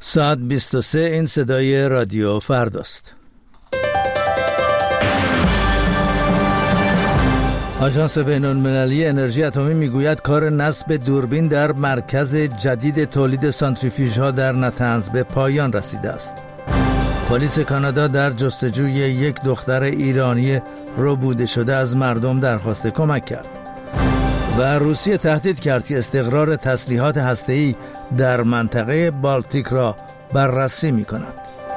ساعت 23 این صدای رادیو فرداست. آژانس بین‌المللی انرژی اتمی میگوید کار نصب دوربین در مرکز جدید تولید سانتریفیوژها در نتنز به پایان رسیده است. پلیس کانادا در جستجوی یک دختر ایرانی ربوده شده از مردم درخواست کمک کرد. و روسیه تهدید کرد که استقرار تسلیحات هسته‌ای در منطقه بالتیک را بررسی می‌کند.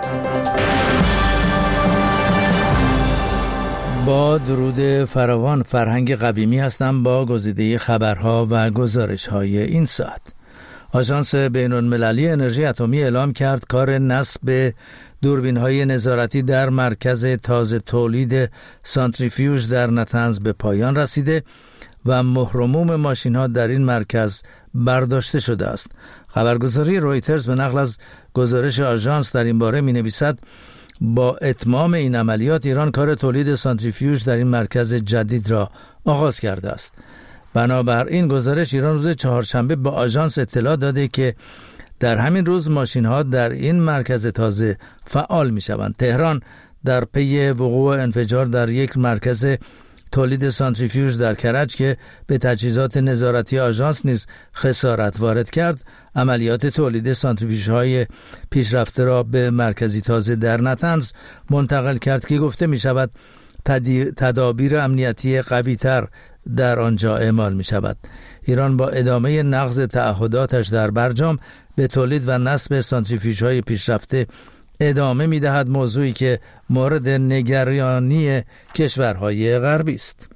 با درود فراوان، فرهنگ قویمی هستم با گزیده خبرها و گزارش‌های این ساعت. آژانس بین‌المللی انرژی اتمی اعلام کرد کار نصب دوربین‌های نظارتی در مرکز تازه تولید سانتریفیوژ در نتنز به پایان رسیده و مهرموم ماشین‌ها در این مرکز برداشته شده است. خبرگزاری رویترز به نقل از گزارش آژانس در این باره می‌نویسد با اتمام این عملیات ایران کار تولید سانتریفیوژ در این مرکز جدید را آغاز کرده است. بنابراین گزارش ایران روز چهارشنبه به آژانس اطلاع داده که در همین روز ماشین‌ها در این مرکز تازه فعال می‌شوند. تهران در پی وقوع انفجار در یک مرکز تولید سانتریفیوژ در کرج که به تجهیزات نظارتی آژانس نیز خسارت وارد کرد، عملیات تولید سانتریفیوژهای پیشرفته را به مرکزی تازه در نتنز منتقل کرد که گفته می شود تدابیر امنیتی قوی‌تر در آنجا اعمال می شود. ایران با ادامه نقض تعهداتش در برجام به تولید و نصب سانتریفیوژهای پیشرفته ادامه می دهد، موضوعی که مورد نگرانی کشورهای غربی است.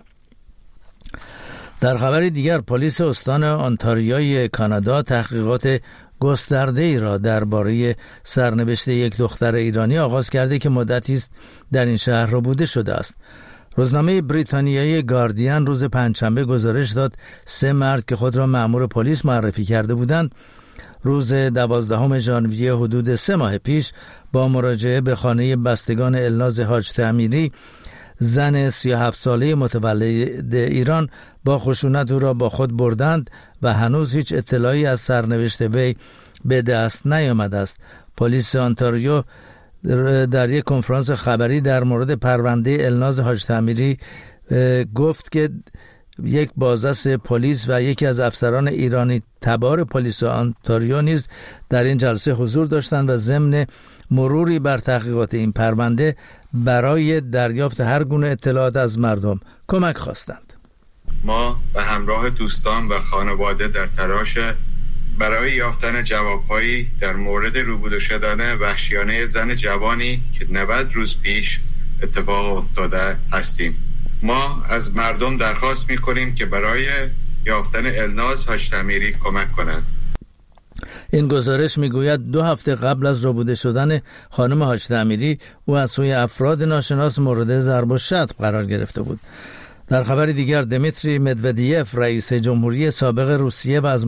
در خبر دیگر، پلیس استان آنتاریوی کانادا تحقیقات گسترده‌ای را درباره سرنوشت یک دختر ایرانی آغاز کرده که مدتی است در این شهر ربوده شده است. روزنامه بریتانیایی گاردین روز پنجشنبه گزارش داد 3 مرد که خود را مأمور پلیس معرفی کرده بودند روز 12 ژانویه حدود 3 ماه پیش با مراجعه به خانه بستگان الناز حاج تعمیری زن 37 ساله متولد ایران با خشونت او را با خود بردند و هنوز هیچ اطلاعی از سرنوشت وی به دست نیامده است. پلیس آنتاریو در یک کنفرانس خبری در مورد پرونده الناز حاج تعمیری گفت که یک بازرس پلیس و یکی از افسران ایرانی تبار پلیس آنتاریو نیز در این جلسه حضور داشتند و ضمن مروری بر تحقیقات این پرونده برای دریافت هر گونه اطلاعات از مردم کمک خواستند. ما به همراه دوستان و خانواده در تلاش برای یافتن جوابهایی در مورد ربوده شدن وحشیانه زن جوانی که 90 روز پیش اتفاق افتاده هستیم. ما از مردم درخواست می‌کنیم که برای یافتن الناز حاج تعمیری کمک کنند. این گزارش میگوید 2 هفته قبل از ربوده شدن خانم حاج تعمیری او از سوی افراد ناشناس مورد ضرب و شتم قرار گرفته بود. در خبر دیگر، دمیتری مدودیف رئیس جمهوری سابق روسیه و از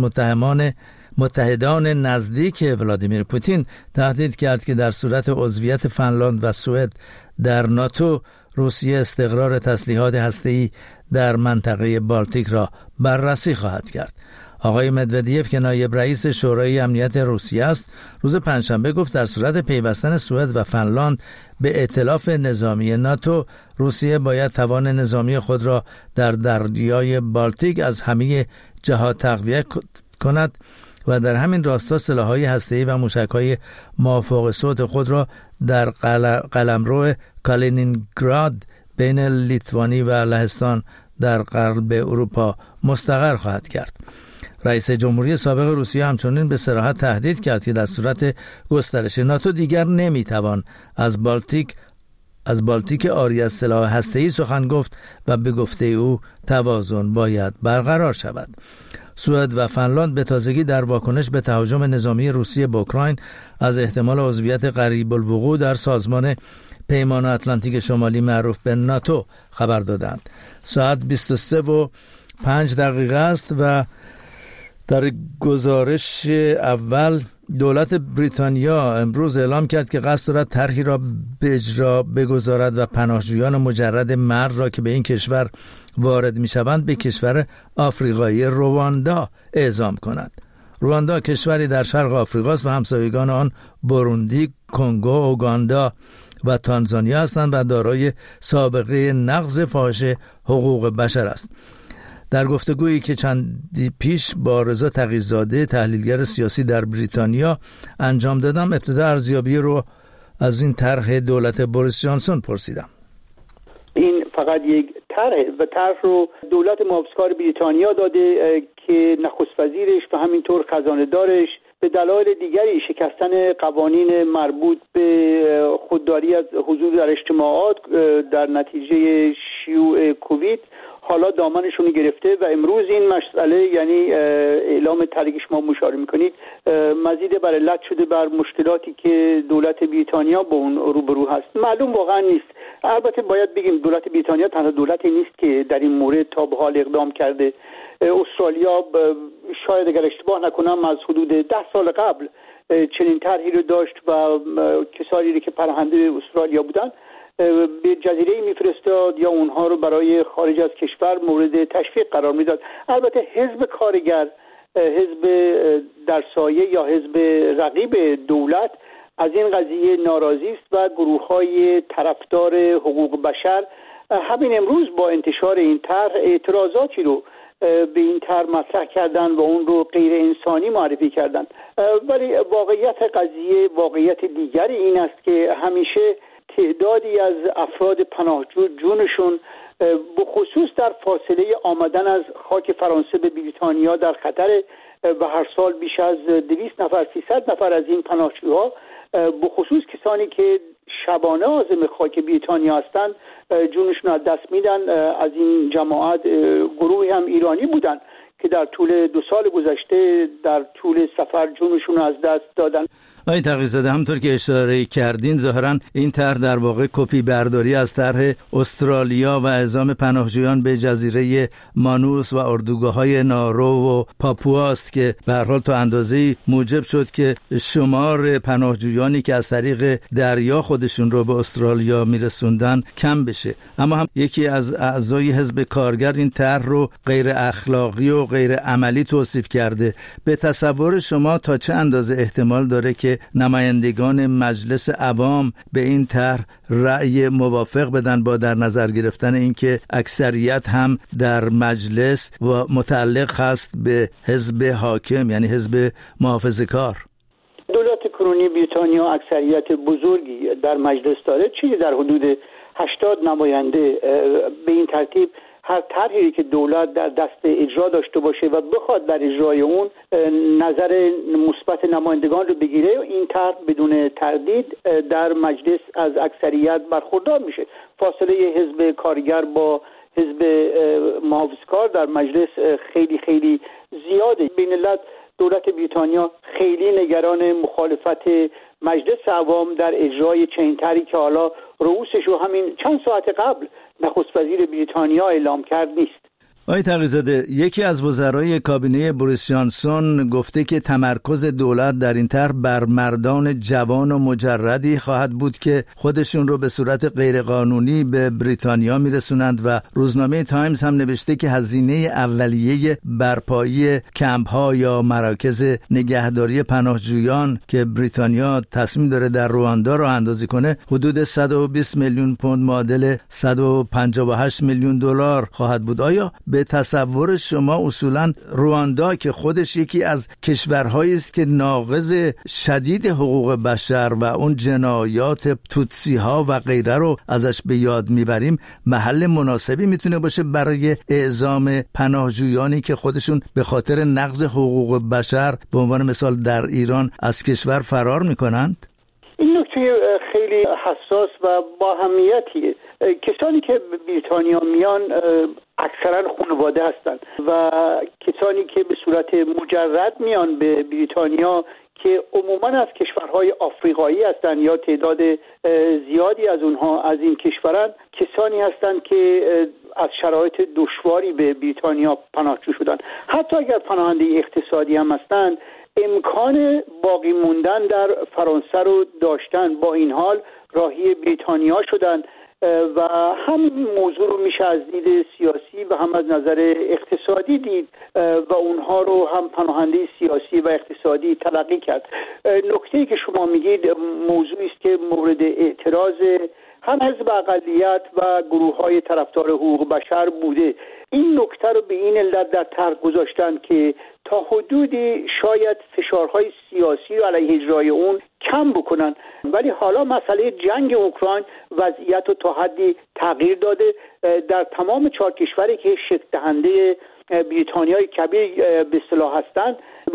متحدان نزدیک ولادیمیر پوتین تهدید کرد که در صورت عضویت فنلاند و سوئد در ناتو روسیه استقرار تسلیحات هسته‌ای در منطقه بالتیک را بررسی خواهد کرد. آقای مدودیف که نایب رئیس شورای امنیت روسیه است، روز پنجشنبه گفت در صورت پیوستن سوئد و فنلاند به ائتلاف نظامی ناتو، روسیه باید توان نظامی خود را در دریای بالتیک از همه جهات تقویت کند و در همین راستا سلاح‌های هسته‌ای و موشک‌های مافوق صوت خود را در قلمرو کالینینگراد بین لیتوانی و لهستان در غرب اروپا مستقر خواهد کرد. رئیس جمهوری سابق روسیه همچنین به صراحت تهدید کرد که در صورت گسترش ناتو دیگر نمیتوان از بالتیک عاری از سلاح هسته‌ای سخن گفت و به گفته او توازن باید برقرار شود. سوئد و فنلاند به تازگی در واکنش به تهاجم نظامی روسیه به اوکراین از احتمال عضویت قریب الوقوع در سازمان پیمان اتلانتیک شمالی معروف به ناتو خبر دادند. ساعت 23:05 است و در گزارش اول دولت بریتانیا امروز اعلام کرد که قصد دارد طرحی را به اجرا بگذارد و پناهجویان مجرد مرد را که به این کشور وارد می شوند به کشور آفریقایی رواندا اعزام کند. رواندا کشوری در شرق آفریقا است و همسایگان آن بوروندی، کنگو، اوگاندا و تانزانیا هستند و دارای سابقه نقض فاحش حقوق بشر است. در گفتگویی که چندی پیش با رضا تقی‌زاده تحلیلگر سیاسی در بریتانیا انجام دادم، ابتدا ارزیابی رو از این طرح دولت بوریس جانسون پرسیدم. این فقط یک طرح و طرح رو دولت محافظه‌کار بریتانیا داده که نخست وزیرش و همینطور خزانه دارش به دلایل دیگری شکستن قوانین مربوط به خودداری از حضور در اجتماعات در نتیجه شیوع کووید حالا دامنشون گرفته و امروز این مسئله، یعنی اعلام طرحی که شما مشاهده میکنید، مزید بر علت شده بر مشکلاتی که دولت بریتانیا با اون روبرو هست. معلوم واقعا نیست. البته باید بگیم دولت بریتانیا تنها دولتی نیست که در این مورد تا به حال اقدام کرده. استرالیا شاید اگر اشتباه نکنم از حدود 10 سال قبل چنین طرحی رو داشت و کسانی که پناهنده استرالیا بودن به جزیره میفرستاد یا اونها رو برای خارج از کشور مورد تشویق قرار میداد. البته حزب کارگر، حزب در سایه یا حزب رقیب دولت از این قضیه ناراضی است و گروه‌های طرفدار حقوق بشر همین امروز با انتشار این طرح اعتراضاتی رو به این طرح مطرح کردن و اون رو غیر انسانی معرفی کردن. ولی واقعیت قضیه واقعیت دیگری این است که همیشه تعدادی از افراد پناهجو جونشون به خصوص در فاصله آمدن از خاک فرانسه به بریتانیا در خطر و هر سال بیش از 200 نفر 300 نفر از این پناهجوها به خصوص کسانی که شبانه عازم خاک بریتانیا هستند جونشون از دست میدن. از این جماعت گروهی هم ایرانی بودن که در طول 2 سال گذشته در طول سفر جونشون از دست دادن. آقای تقی‌زاده، همونطور که اشاره کردین ظاهراً این طرح در واقع کپی برداری از طرح استرالیا و اعزام پناهجویان به جزیره مانوس و اردوگاه‌های نارو و پاپوا است که به هر حال تا اندازه‌ای موجب شد که شمار پناهجویانی که از طریق دریا خودشون رو به استرالیا میرسوندن کم بشه. اما هم یکی از اعضای حزب کارگر این طرح رو غیر اخلاقی و غیر عملی توصیف کرده. به تصور شما تا چه اندازه احتمال داره که نمایندگان مجلس عوام به این طرح رأی موافق بدن با در نظر گرفتن اینکه اکثریت هم در مجلس و متعلق هست به حزب حاکم، یعنی حزب محافظه‌کار؟ دولت کنونی بریتانیا اکثریت بزرگی در مجلس داره، چیزی در حدود 80 نماینده. به این ترتیب هر طرحی که دولت در دست اجرا داشته باشه و بخواد در اجرای اون نظر مثبت نمایندگان رو بگیره، این طرح بدون تردید در مجلس از اکثریت برخوردار میشه. فاصله حزب کارگر با حزب محافظه‌کار در مجلس خیلی خیلی زیاده. بین علت دولت بریتانیا خیلی نگران مخالفت مجلس عوام در اجرای چنین طرحی که حالا رئوسش رو همین چند ساعت قبل نخست وزیر بریتانیا اعلام کرد نیست. آقای تقی‌زاده، یکی از وزرای کابینه بوریس جانسون گفته که تمرکز دولت در این طرح بر مردان جوان و مجردی خواهد بود که خودشون رو به صورت غیرقانونی به بریتانیا میرسونند و روزنامه تایمز هم نوشته که هزینه اولیه برپایی کمپ‌ها یا مراکز نگهداری پناهجویان که بریتانیا تصمیم داره در رواندا راه اندازی کنه حدود 120 میلیون پوند معادل 158 میلیون دلار خواهد بود. آیا به تصور شما اصولا رواندا که خودش یکی از کشورهایی است که ناقض شدید حقوق بشر و اون جنایات توتسی ها و غیره رو ازش به یاد میبریم، محل مناسبی میتونه باشه برای اعزام پناهجویانی که خودشون به خاطر نقض حقوق بشر به عنوان مثال در ایران از کشور فرار میکنند؟ این نکته خیلی حساس و با اهمیتیه. کسانی که به بریتانیا میان اکثرا خانواده هستند و کسانی که به صورت مجرد میان به بریتانیا که عموما از کشورهای آفریقایی هستند یا تعداد زیادی از اونها از این کشورن، کسانی هستند که از شرایط دشواری به بریتانیا پناهجو شدن. حتی اگر پناهنده اقتصادی هم هستند امکان باقی موندن در فرانسه رو داشتن، با این حال راهی بریتانیا شدن و همین موضوع رو میشه از دید سیاسی و هم از نظر اقتصادی دید و اونها رو هم پناهنده سیاسی و اقتصادی تلقی کرد. نکته‌ای که شما میگید موضوعی است که مورد اعتراض هم حزب اقلیت و گروه‌های طرفدار حقوق بشر بوده. این نکته رو به این علت در طرح گذاشتن که تا حدودی شاید فشارهای سیاسی رو علیه اجرای اون کم بکنن، ولی حالا مسئله جنگ اوکراین وضعیت رو تا حدی تغییر داده. در تمام 4 کشوری که شکل دهنده بریتانیای کبیر به اصطلاح هستند،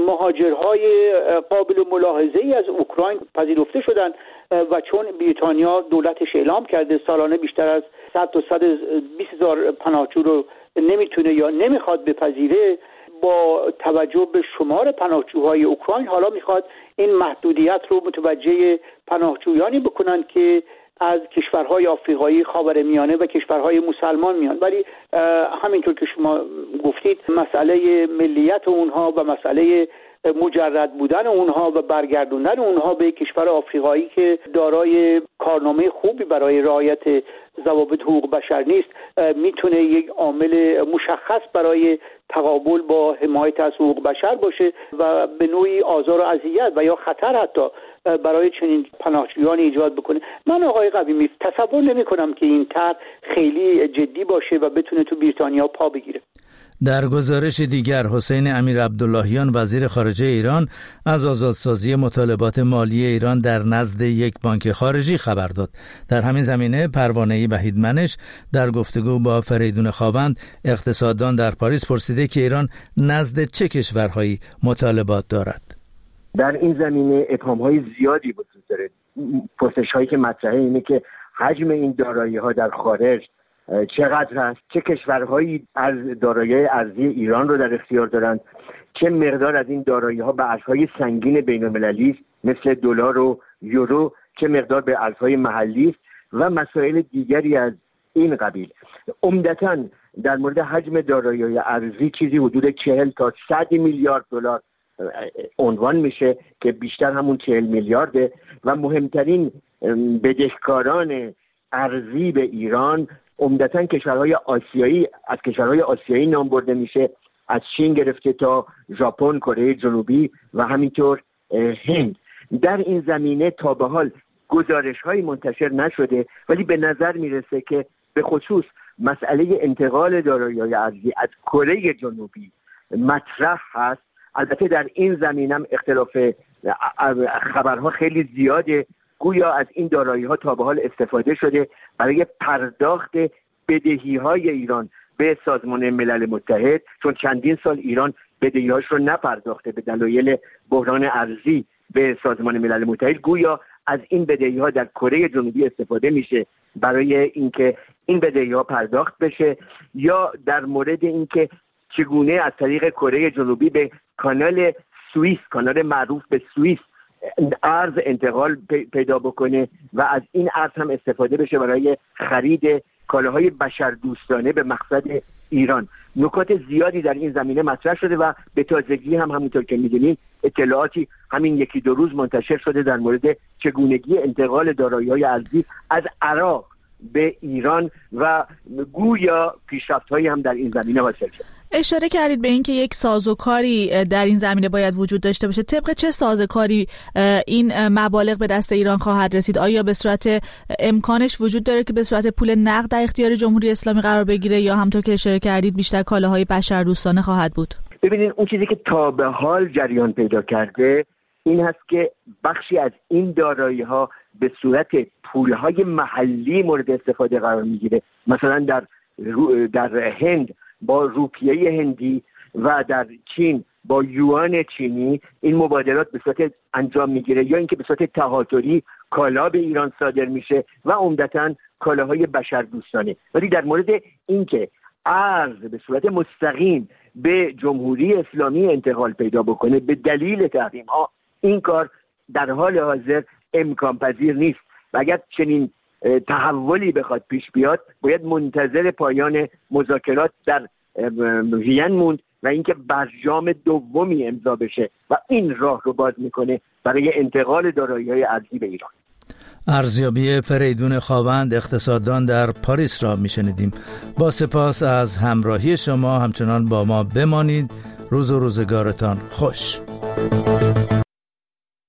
مهاجرهای قابل ملاحظه‌ای از اوکراین پذیرفته شدند و چون بریتانیا دولتش اعلام کرده سالانه بیشتر از 100 تا 120,000 پناهجو رو نمیتونه یا نمیخواد بپذیره، با توجه به شمار پناهجوهای اوکراین حالا میخواد این محدودیت رو متوجه پناهجویانی بکنن که از کشورهای آفریقایی، خاورمیانه و کشورهای مسلمان میان. ولی همینطور که شما گفتید مسئله ملیت اونها و مسئله مجرد بودن اونها و برگردوندن اونها به کشور آفریقایی که دارای کارنامه خوبی برای رعایت ضوابط حقوق بشر نیست میتونه یک عامل مشخص برای تقابل با حمایت از حقوق بشر باشه و به نوعی آزار و اذیت و یا خطر حتی برای چنین پناهجویان ایجاد بکنه. من آقای قویمی تصور نمی کنم که این طرح خیلی جدی باشه و بتونه تو بریتانیا پا بگیره. در گزارش دیگر حسین امیر عبداللهیان وزیر خارجه ایران از آزادسازی مطالبات مالی ایران در نزد یک بانک خارجی خبر داد. در همین زمینه پروانه وحید منش در گفتگو با فریدون خاوند اقتصاددان در پاریس پرسیده که ایران نزد چه کشورهایی مطالبات دارد. در این زمینه ابهام‌های زیادی وجود داره. پرسش‌هایی که مطرحه اینه که حجم این دارایی‌ها در خارج چقدر هست، چه کشورهایی از دارایی ارزی ایران رو در اختیار دارند، چه مقدار از این دارایی‌ها به ارزهای سنگین بین‌المللی است مثل دلار و یورو، چه مقدار به ارزهای محلی است و مسائل دیگری از این قبیل. عمدتاً در مورد حجم دارایی ارزی چیزی حدود 40 تا 100 میلیارد دلار عنوان میشه که بیشتر همون 40 میلیارده و مهمترین بدهکاران ارزی به ایران عمدتاً کشورهای آسیایی، از کشورهای آسیایی نام برده میشه، از چین گرفته تا ژاپن، کره جنوبی و همینطور هند. در این زمینه تا به حال گزارش‌های منتشر نشده، ولی به نظر میرسه که به خصوص مسئله انتقال دارایی‌های ارزی از کره جنوبی مطرح هست. البته در این زمینم اختلاف خبرها خیلی زیاده. گویا از این دارایی‌ها تا به حال استفاده شده برای پرداخت بدهی‌های ایران به سازمان ملل متحد، چون چندین سال ایران بدهی‌هاش رو نپرداخته به دلایل بحران ارزی به سازمان ملل متحد. گویا از این بدهی‌ها در کره جنوبی استفاده میشه برای اینکه این بدهی‌ها پرداخت بشه، یا در مورد اینکه چگونه از طریق کره جنوبی به کانال سوئیس، کانال معروف به سوئیس، ارز انتقال پیدا بکنه و از این ارز هم استفاده بشه برای خرید کالاهای بشردوستانه به مقصد ایران. نکات زیادی در این زمینه مطرح شده و به تازگی هم همونطور که می‌دونید اطلاعاتی همین 1-2 روز منتشر شده در مورد چگونگی انتقال دارایی‌های ارزی از عراق به ایران و گویا پیشرفت‌هایی هم در این زمینه حاصل شده. اشاره کردید به اینکه یک سازوکاری در این زمینه باید وجود داشته باشه. طبق چه سازوکاری این مبالغ به دست ایران خواهد رسید؟ آیا به صورت امکانش وجود داره که به صورت پول نقد در اختیار جمهوری اسلامی قرار بگیره، یا همونطور که اشاره کردید بیشتر کالاهای بشردوستانه خواهد بود؟ ببینید، اون چیزی که تا به حال جریان پیدا کرده این هست که بخشی از این دارایی‌ها به صورت پولهای محلی مورد استفاده قرار میگیره. مثلا در هند با روپیه هندی و در چین با یوان چینی این مبادلات به صورت انجام میگیره، یا اینکه به صورت تهاتری کالا به ایران صادر میشه و عمدتاً کالاهای بشردوستانه. ولی در مورد اینکه ارز به صورت مستقیم به جمهوری اسلامی انتقال پیدا بکنه به دلیل تحریم‌ها، این کار در حال حاضر امکان پذیر نیست و اگر چنین تحولی بخواد پیش بیاد باید منتظر پایان مذاکرات در وین موند و اینکه برجام دومی امضا بشه و این راه رو باز میکنه برای انتقال دارایی‌های ارزی به ایران. ارزیابی فریدون خاوند اقتصاددان در پاریس را میشنیدیم. با سپاس از همراهی شما، همچنان با ما بمانید. روز و روزگارتان خوش.